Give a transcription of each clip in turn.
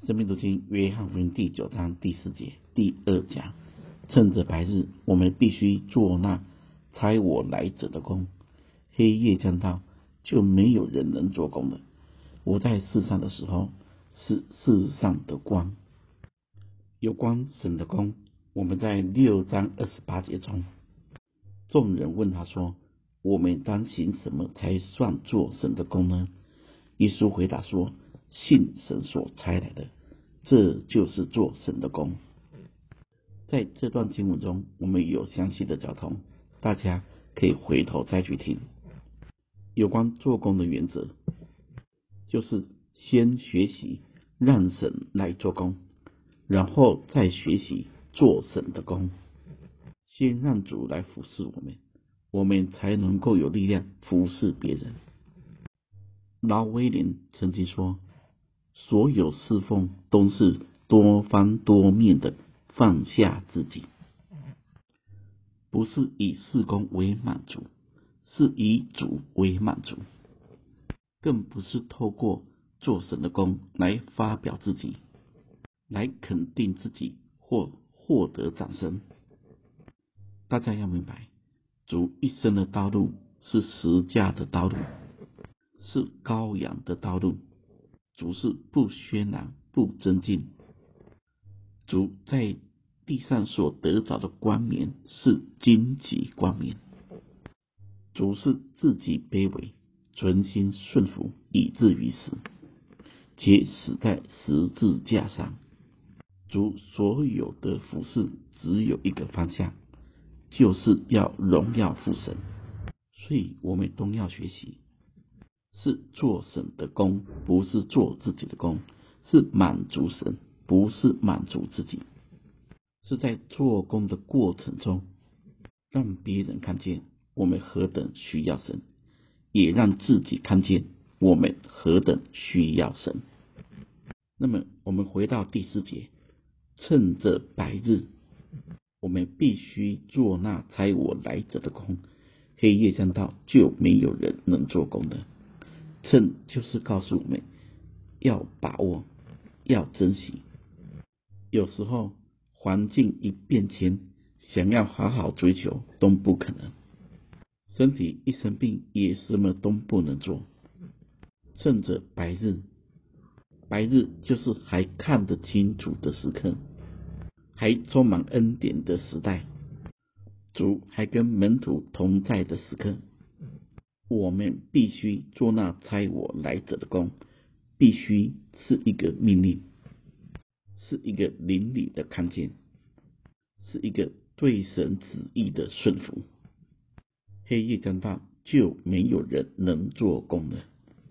生命读经约翰福音第9章第4节第2讲，趁着白日，我们必须做那差我来者的工。黑夜将到，就没有人能做工了。我在世上的时候，是世上的光。有关神的工，我们在6章28节中，众人问他说：我们当行什么才算做神的工呢？耶稣回答说：信神所差来的，这就是做神的工。在这段经文中，我们有详细的交通，大家可以回头再去听。有关做工的原则，就是先学习让神来做工，然后再学习做神的工。先让主来服侍我们，我们才能够有力量服侍别人。老威廉曾经说，所有侍奉都是多方多面的放下自己，不是以事工为满足，是以主为满足，更不是透过做神的工来发表自己，来肯定自己或获得掌声。大家要明白，主一生的道路是十架的道路，是羔羊的道路。主是不渲染不增进，主在地上所得着的冠冕是荆棘冠冕。主是自己卑微，存心顺服，以至于死，且死在十字架上。主所有的服事只有一个方向，就是要荣耀父神。所以我们都要学习，是做神的工，不是做自己的工；是满足神，不是满足自己。是在做工的过程中，让别人看见我们何等需要神，也让自己看见我们何等需要神。那么我们回到第4节，趁着白日，我们必须做那差我来者的工。黑夜将到，就没有人能做工的。趁就是告诉我们要把握，要珍惜。有时候环境一变迁，想要好好追求都不可能，身体一生病也什么都不能做。趁着白日，白日就是还看得清楚的时刻，还充满恩典的时代，主还跟门徒同在的时刻，我们必须做那差我来者的工，必须是一个命令，是一个邻里的看见，是一个对神旨意的顺服。黑夜将到，就没有人能做工了。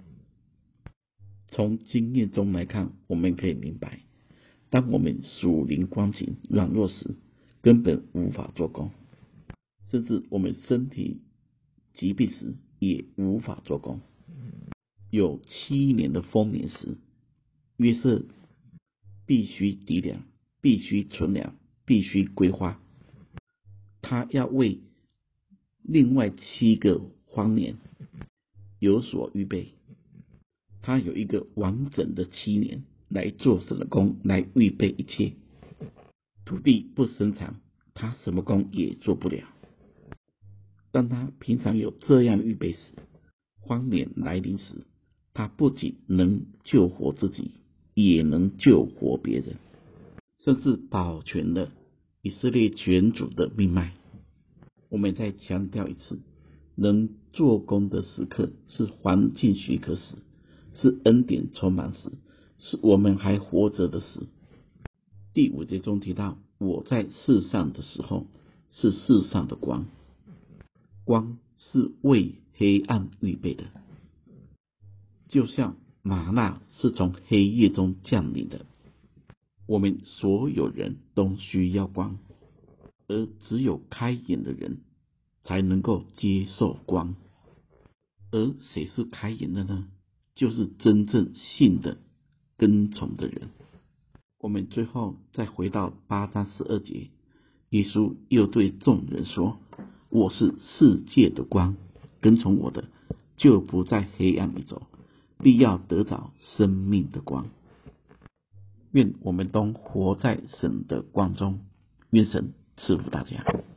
从经验中来看，我们可以明白，当我们属灵光景软弱时，根本无法做工，甚至我们身体疾病时也无法做工。有7年的丰年时，约瑟必须抵粮，必须存粮，必须规划，他要为另外7个荒年有所预备。他有一个完整的7年来做神的工，来预备一切。土地不生产，他什么工也做不了。当他平常有这样预备时，荒年来临时，他不仅能救活自己，也能救活别人，甚至保全了以色列全族的命脉。我们再强调一次，能做工的时刻是环境许可时，是恩典充满时，是我们还活着的时。第5节中提到，我在世上的时候，是世上的光。光是为黑暗预备的，就像玛纳是从黑夜中降临的。我们所有人都需要光，而只有开眼的人才能够接受光。而谁是开眼的呢？就是真正信的跟从的人。我们最后再回到8章12节，耶稣又对众人说：我是世界的光，跟从我的，就不在黑暗里走，必要得着生命的光。 愿我们都活在神的光中，愿神赐福大家。